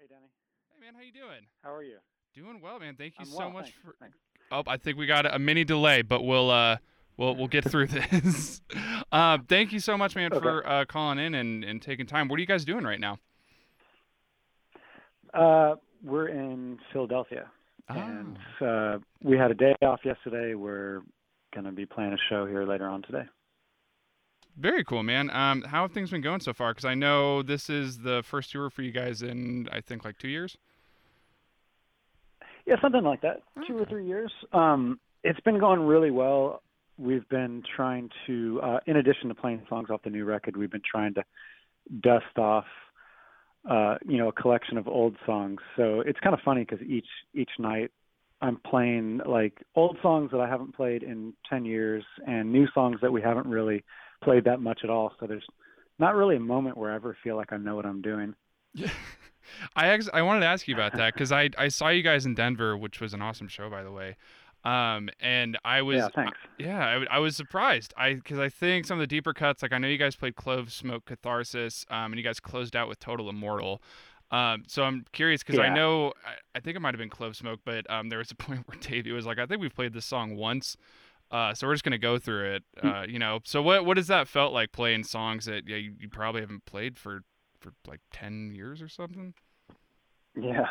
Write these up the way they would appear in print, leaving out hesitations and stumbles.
Hey, Danny. Hey man, how you doing? How are you? Doing well, man. Thank you I'm so well, much thanks. for. Thanks. Oh, I think we got a mini delay, but we'll get through this. Thank you so much, man, Okay. for calling in and taking time. What are you guys doing right now? We're in Philadelphia, and Ah, we had a day off yesterday. We're gonna be playing a show here later on today. very cool, man. How have things been going so far? Because I know this is the first tour for you guys in I think like 2 years. Yeah, something like that. Two or Okay. 3 years. It's been going really well. We've been trying to, in addition to playing songs off the new record, we've been trying to dust off, a collection of old songs. So it's kind of funny because each night I'm playing like old songs that I haven't played in 10 years and new songs that we haven't really played that much at all. So there's not really a moment where I ever feel like I know what I'm doing. Yeah. I wanted to ask you about that because I saw you guys in Denver, which was an awesome show, by the way. And I Yeah, was thanks. yeah, I was surprised. Because I think some of the deeper cuts, like I know you guys played Clove Smoke Catharsis, and you guys closed out with Total Immortal. So I'm curious because I Yeah. know I think it might have been Clove Smoke, but there was a point where Davey was like, I think we've played this song once. So we're just gonna go through it, So what does that felt like playing songs that you probably haven't played for like 10 years or something? Yeah.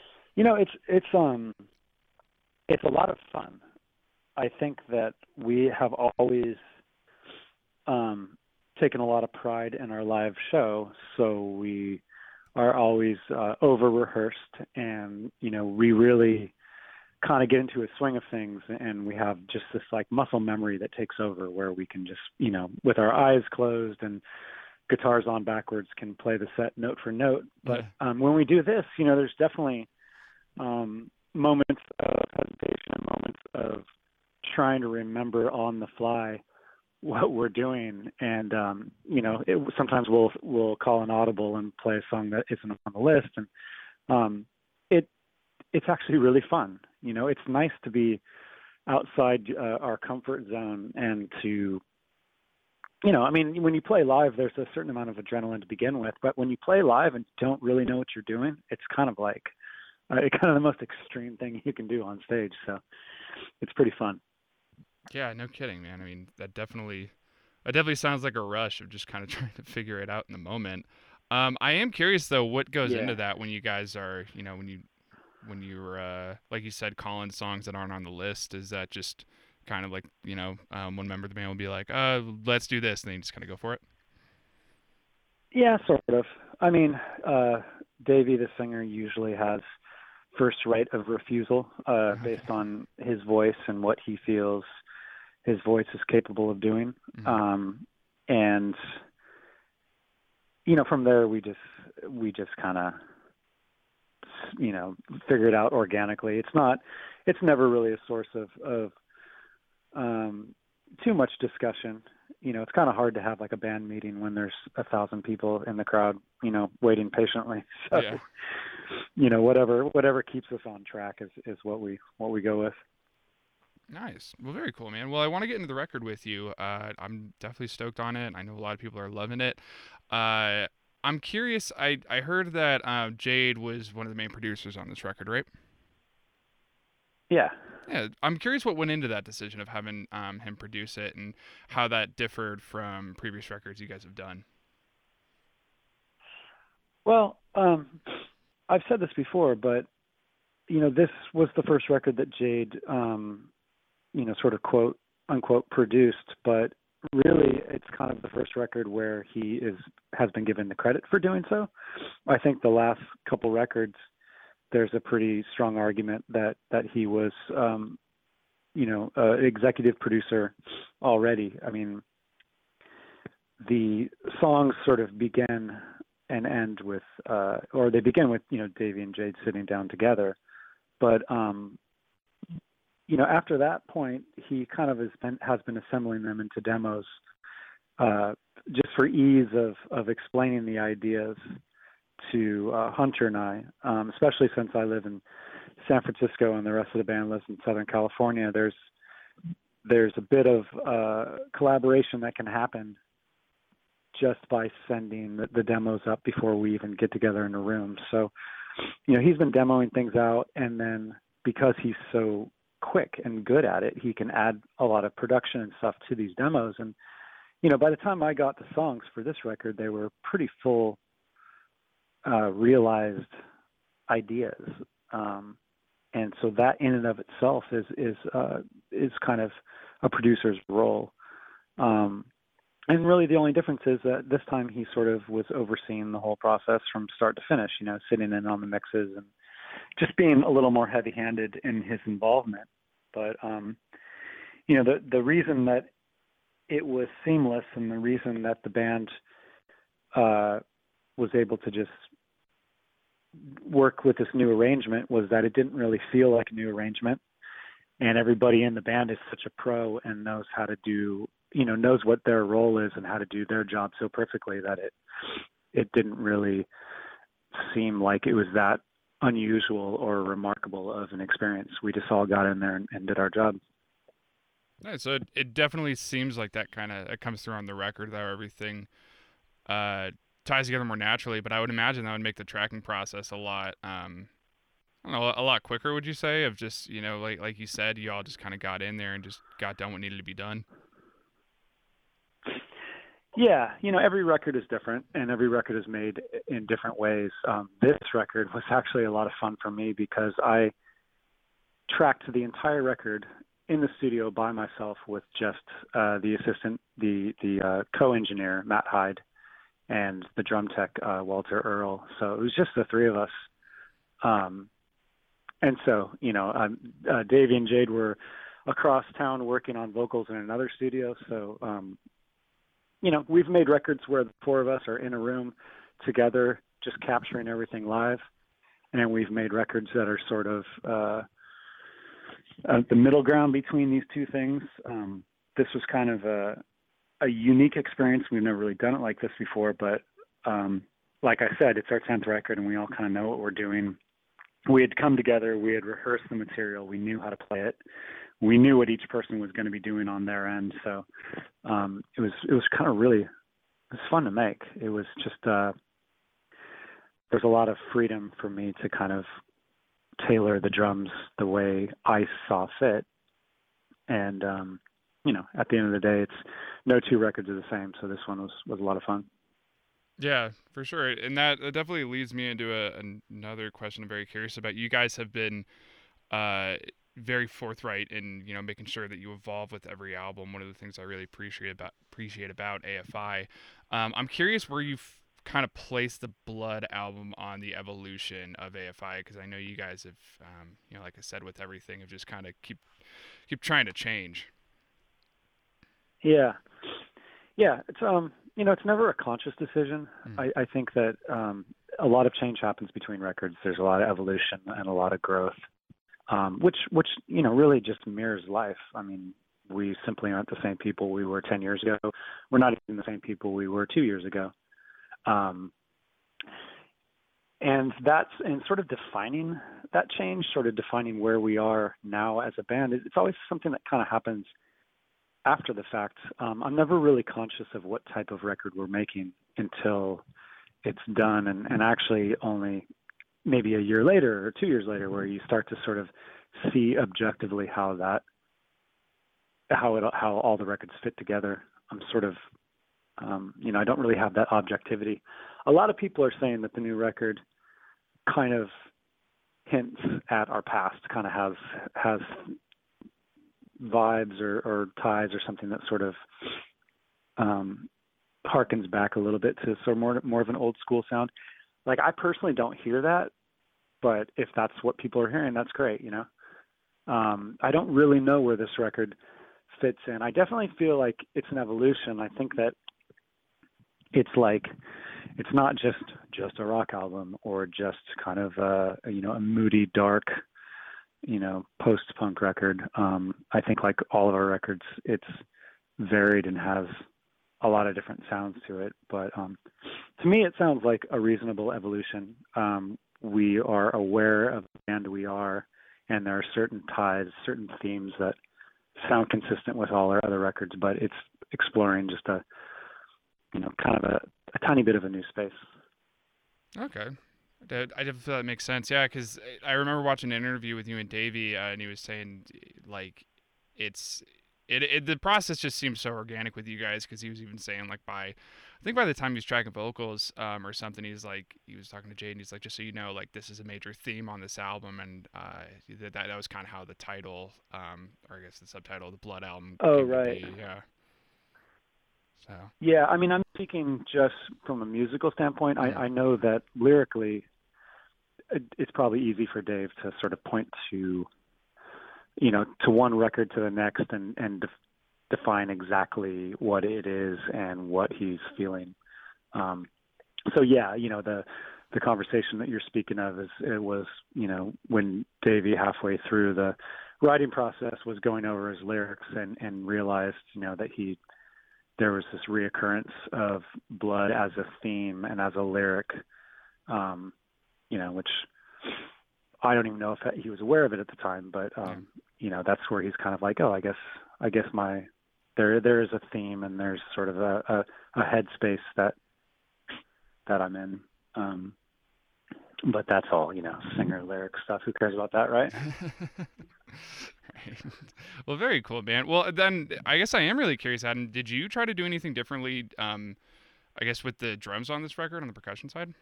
It's a lot of fun. I think that we have always um taken a lot of pride in our live show, so we are always over rehearsed, and we really kind of get into a swing of things, and we have just this like muscle memory that takes over where we can just with our eyes closed and guitars on backwards can play the set note for note. But when we do this, there's definitely moments of hesitation, moments of trying to remember on the fly what we're doing, and sometimes we'll call an audible and play a song that isn't on the list, and um, it it's actually really fun. It's nice to be outside our comfort zone and to I mean, when you play live, there's a certain amount of adrenaline to begin with, but when you play live and don't really know what you're doing, it's kind of like kind of the most extreme thing you can do on stage. So it's pretty fun. Yeah, no kidding, man. I mean, that definitely sounds like a rush of just kind of trying to figure it out in the moment. I am curious though, what goes Yeah. into that when you guys are, when you're like you said, calling songs that aren't on the list. Is that just kind of like one member of the band will be like, let's do this, and then you just kind of go for it? Yeah, sort of. I mean, Davey, the singer, usually has first right of refusal based Okay. on his voice and what he feels his voice is capable of doing. Mhm. And from there we just kind of figure it out organically. It's never really a source of um, too much discussion. It's kind of hard to have like a band meeting when there's 1,000 people in the crowd, waiting patiently. So, Yeah. whatever keeps us on track is what we go with. Nice. Well, very cool, man. Well, I want to get into the record with you. I'm definitely stoked on it. I know a lot of people are loving it. Uh, I'm curious. I heard that Jade was one of the main producers on this record, right? Yeah. Yeah. I'm curious what went into that decision of having him produce it and how that differed from previous records you guys have done. Well, I've said this before, but this was the first record that Jade, sort of quote unquote produced, but really it's kind of the first record where he has been given the credit for doing so. I think the last couple records, there's a pretty strong argument that he was, executive producer already. I mean, the songs sort of begin and end with, or they begin with, Davey and Jade sitting down together. But after that point, he kind of has been assembling them into demos, uh, just for ease of explaining the ideas to Hunter and I, especially since I live in San Francisco and the rest of the band lives in Southern California. There's a bit of collaboration that can happen just by sending the demos up before we even get together in a room. So he's been demoing things out, and then because he's so quick and good at it, he can add a lot of production and stuff to these demos. And by the time I got the songs for this record, they were pretty full, realized ideas. And so that in and of itself is kind of a producer's role. And really the only difference is that this time he sort of was overseeing the whole process from start to finish, sitting in on the mixes and just being a little more heavy-handed in his involvement. But, the reason that it was seamless and the reason that the band was able to just work with this new arrangement was that it didn't really feel like a new arrangement. And everybody in the band is such a pro and knows how to do, knows what their role is and how to do their job so perfectly that it didn't really seem like it was that unusual or remarkable of an experience. We just all got in there and did our job. Nice. So it definitely seems like that it comes through on the record, though everything ties together more naturally, but I would imagine that would make the tracking process a lot, I don't know, a lot quicker, would you say, of just, like you said, you all just kind of got in there and just got done what needed to be done? Yeah, every record is different and every record is made in different ways. This record was actually a lot of fun for me because I tracked the entire record in the studio by myself with just the assistant, the co-engineer, Matt Hyde, and the drum tech, Walter Earl. So it was just the three of us. And so, Davey and Jade were across town working on vocals in another studio. So, we've made records where the four of us are in a room together, just capturing everything live. And we've made records that are sort of the middle ground between these two things. This was kind of a unique experience. We've never really done it like this before, but like I said, it's our 10th record and we all kind of know what we're doing. We had come together, we had rehearsed the material, we knew how to play it. We knew what each person was going to be doing on their end. So it was kind of really, it was fun to make. It was just, there's a lot of freedom for me to kind of tailor the drums the way I saw fit. And, at the end of the day, it's no two records are the same. So this one was a lot of fun. Yeah, for sure. And that definitely leads me into another question I'm very curious about. You guys have been very forthright in, making sure that you evolve with every album. One of the things I really appreciate about AFI. I'm curious where you've kind of placed the Blood album on the evolution of AFI, because I know you guys have, like I said, with everything, have just kind of keep trying to change. Yeah. It's it's never a conscious decision. I think that a lot of change happens between records. There's a lot of evolution and a lot of growth, which really just mirrors life. I mean, we simply aren't the same people we were 10 years ago. We're not even the same people we were 2 years ago. And sort of defining that change, sort of defining where we are now as a band. It's always something that kind of happens after the fact. I'm never really conscious of what type of record we're making until it's done, and actually only maybe a year later or 2 years later, where you start to sort of see objectively how all the records fit together. I'm sort of, I don't really have that objectivity. A lot of people are saying that the new record kind of hints at our past, kind of has vibes or ties or something that sort of harkens back a little bit to sort of more of an old school sound. Like, I personally don't hear that, but if that's what people are hearing, that's great. I don't really know where this record fits in. I definitely feel like it's an evolution. I think that it's not just a rock album or just kind of a moody, dark, post-punk record. I think like all of our records, it's varied and has a lot of different sounds to it. But to me, it sounds like a reasonable evolution. We are aware of the band we are, and there are certain ties, certain themes that sound consistent with all our other records, but it's exploring just kind of a tiny bit of a new space. Okay. I just feel that makes sense. Yeah, because I remember watching an interview with you and Davey, and he was saying like it's the process just seems so organic with you guys because he was even saying like I think by the time he was tracking vocals or something, he was talking to Jade and he's like, just so you know, like this is a major theme on this album, and that was kind of how the title or I guess the subtitle, the Blood album, Oh, came to right. be. Yeah. So. Yeah, I mean, I'm speaking just from a musical standpoint. Mm. I know that lyrically, it's probably easy for Dave to sort of point to, to one record to the next and define exactly what it is and what he's feeling. So yeah, the conversation that you're speaking of it was, when Davey halfway through the writing process was going over his lyrics and realized, that there was this reoccurrence of blood as a theme and as a lyric, which I don't even know if he was aware of it at the time, but that's where he's kind of like, oh, I guess there is a theme and there's sort of a headspace that I'm in. But that's all, singer lyric stuff. Who cares about that, right? Right. Well, very cool, man. Well, then I guess I am really curious, Adam. Did you try to do anything differently? I guess with the drums on this record on the percussion side,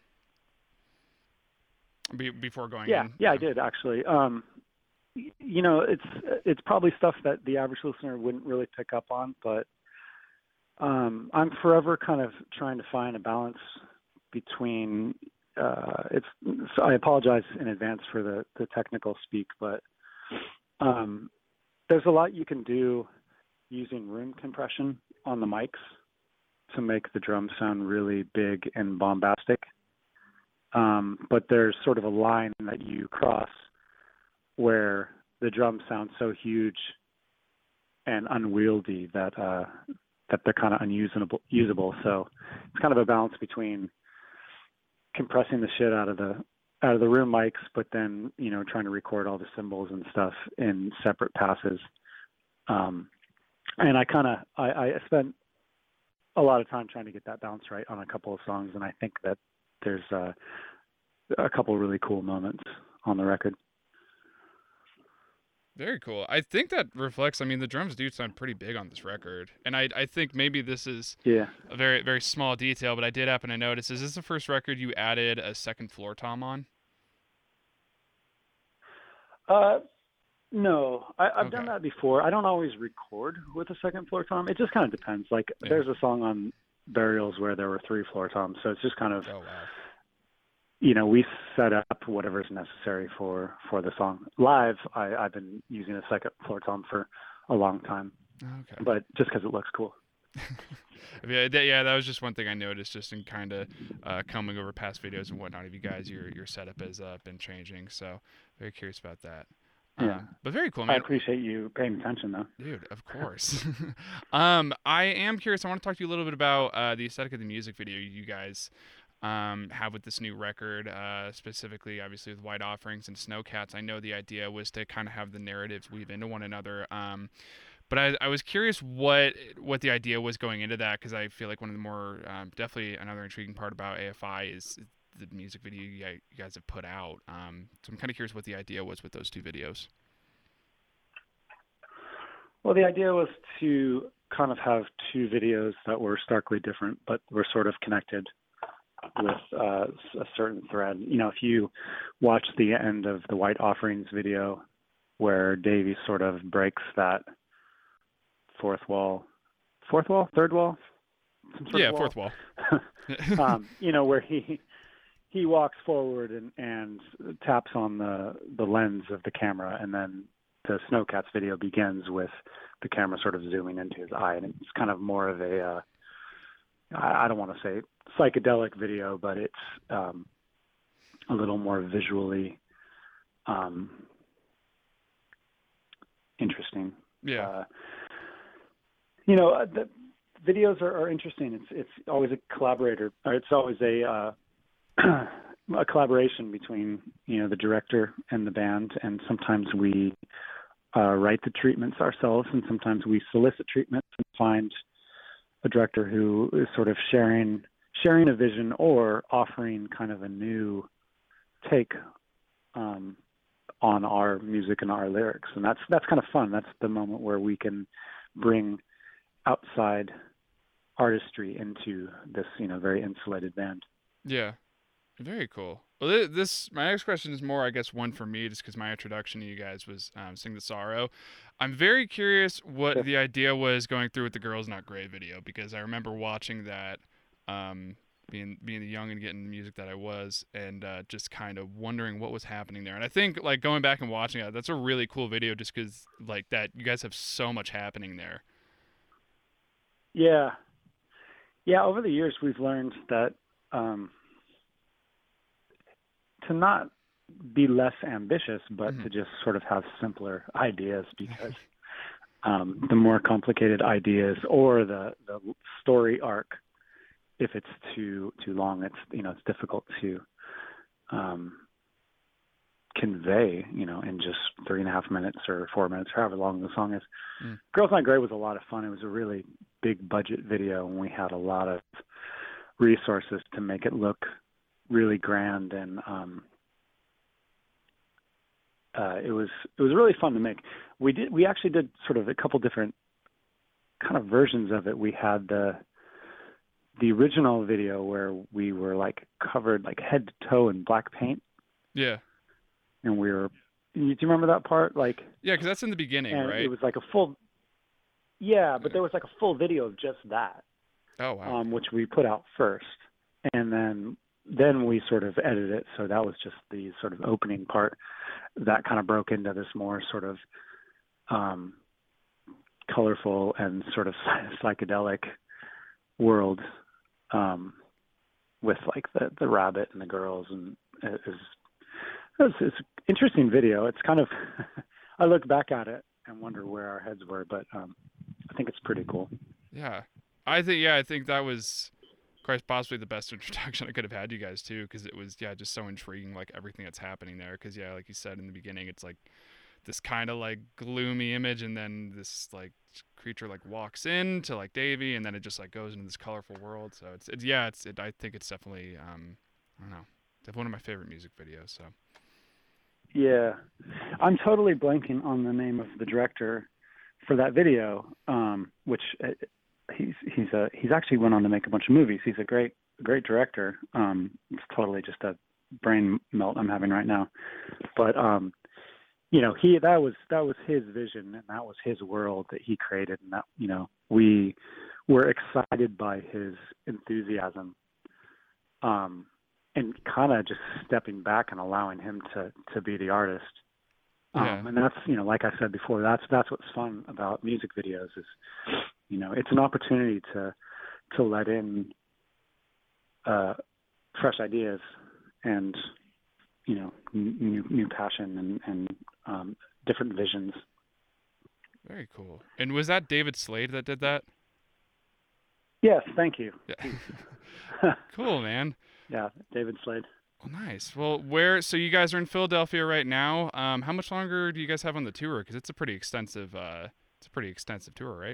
before going in. Yeah, I did actually. It's probably stuff that the average listener wouldn't really pick up on, but I'm forever kind of trying to find a balance between. So I apologize in advance for the technical speak, but there's a lot you can do using room compression on the mics to make the drums sound really big and bombastic. But there's sort of a line that you cross where the drums sound so huge and unwieldy that they're kind of unusable. So it's kind of a balance between compressing the shit out of the room mics, but then trying to record all the cymbals and stuff in separate passes. And I spent a lot of time trying to get that balance right on a couple of songs, and I think that there's a couple of really cool moments on the record. Very cool. I think that reflects, I mean, the drums do sound pretty big on this record. And I think maybe this is a very, very small detail, but I did happen to notice, is this the first record you added a second floor tom on? No, I've done that before. I don't always record with a second floor tom. It just kind of depends. Like there's a song on Burials where there were 3 floor toms. So it's just kind of, we set up whatever's necessary for the song. Live, I've been using a second floor tom for a long time, but just because it looks cool. Yeah, that was just one thing I noticed just in kind of coming over past videos and whatnot of you guys. Your setup has been changing, so very curious about that. Yeah, but very cool, man. I appreciate you paying attention, though. Dude, of course. I am curious. I want to talk to you a little bit about the aesthetic of the music video you guys have with this new record, specifically, obviously, with White Offerings and Snowcats. I know the idea was to kind of have the narratives weave into one another. But I was curious what the idea was going into that, because I feel like one of the more, definitely another intriguing part about AFI is the music video you guys have put out. So I'm kind of curious what the idea was with those 2 videos. Well, the idea was to kind of have 2 videos that were starkly different, but were sort of connected with a certain thread. If you watch the end of the White Offerings video where Davey sort of breaks that third wall, fourth wall, where he walks forward and taps on the lens of the camera, and then the Snowcats video begins with the camera sort of zooming into his eye, and it's kind of more of a I don't want to say psychedelic video, but it's a little more visually interesting. Yeah. The videos are interesting. It's always a collaborator, or it's always a collaboration between the director and the band, and sometimes we write the treatments ourselves, and sometimes we solicit treatments and find a director who is sort of sharing a vision or offering kind of a new take on our music and our lyrics, and that's kind of fun. That's the moment where we can bring outside artistry into this, very insulated band. Yeah. Very cool. Well, my next question is more, I guess, one for me, just because my introduction to you guys was "Sing the Sorrow." I'm very curious what Sure. the idea was going through with the "Girls Not Grey" video, because I remember watching that, being the young and getting the music that I was, and just kind of wondering what was happening there. And I think like going back and watching it, that's a really cool video, just because like that you guys have so much happening there. Yeah. Over the years, we've learned that to not be less ambitious, but to just sort of have simpler ideas, because the more complicated ideas or the story arc, if it's too long, it's difficult to convey, in just 3.5 minutes or 4 minutes, however long the song is. Girls Not Grey was a lot of fun. It was a really big budget video, and we had a lot of resources to make it look really grand, and it was really fun to make. We actually did sort of a couple different kind of versions of it. We had the original video where we were like covered like head to toe in black paint. Yeah. And do you remember that part? Like, yeah, because that's in the beginning, right? It was like a full, but there was like a full video of just that. Oh wow. Which we put out first, and then we sort of edited it, so that was just the sort of opening part that kind of broke into this more sort of colorful and sort of psychedelic world, with like the rabbit and the girls, and it's an interesting video. It's kind of I look back at it and wonder where our heads were, but I think it's pretty cool. Yeah, I think that was quite possibly the best introduction I could have had you guys too, because it was just so intriguing, like everything that's happening there. Because like you said in the beginning, it's like this kind of like gloomy image, and then this like creature like walks into like Davy, and then it just like goes into this colorful world. So I think it's definitely I don't know, definitely one of my favorite music videos. So yeah, I'm totally blanking on the name of the director for that video, which he's actually went on to make a bunch of movies. He's a great director. It's totally just a brain melt I'm having right now, but that was his vision, and that was his world that he created, and that we were excited by his enthusiasm, and kind of just stepping back and allowing him to be the artist. And that's, like I said before, that's what's fun about music videos is, it's an opportunity to let in fresh ideas and, new passion and different visions. Very cool. And was that David Slade that did that? Yes, thank you. Yeah. Cool, man. Yeah, David Slade. Well, nice. Well, so you guys are in Philadelphia right now. How much longer do you guys have on the tour? Because it's a pretty extensive tour, right?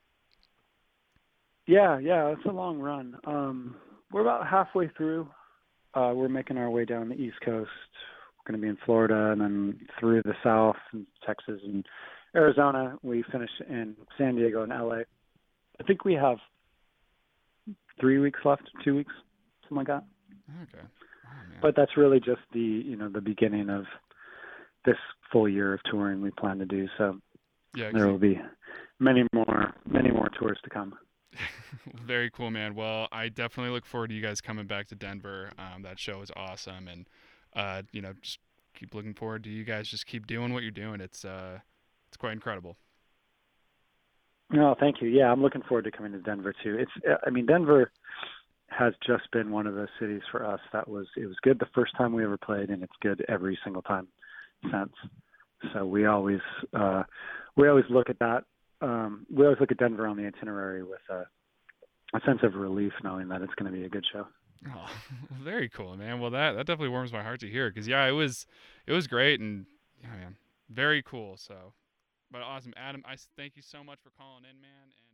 Yeah, it's a long run. We're about halfway through. We're making our way down the East Coast. We're going to be in Florida, and then through the South, and Texas, and Arizona. We finish in San Diego and LA. I think we have 3 weeks left, 2 weeks, something like that. Okay. Oh, but that's really just the beginning of this full year of touring we plan to do. So there will be many more tours to come. Very cool, man. Well, I definitely look forward to you guys coming back to Denver. That show is awesome, and just keep looking forward to you guys. Just keep doing what you're doing. It's quite incredible. No, thank you. Yeah, I'm looking forward to coming to Denver too. Denver has just been one of those cities for us it was good the first time we ever played, and it's good every single time since. So we always look at that. We always look at Denver on the itinerary with a sense of relief, knowing that it's going to be a good show. Oh, very cool, man. Well, that definitely warms my heart to hear, because it was great, and man, very cool. So, but awesome, Adam. I thank you so much for calling in, man.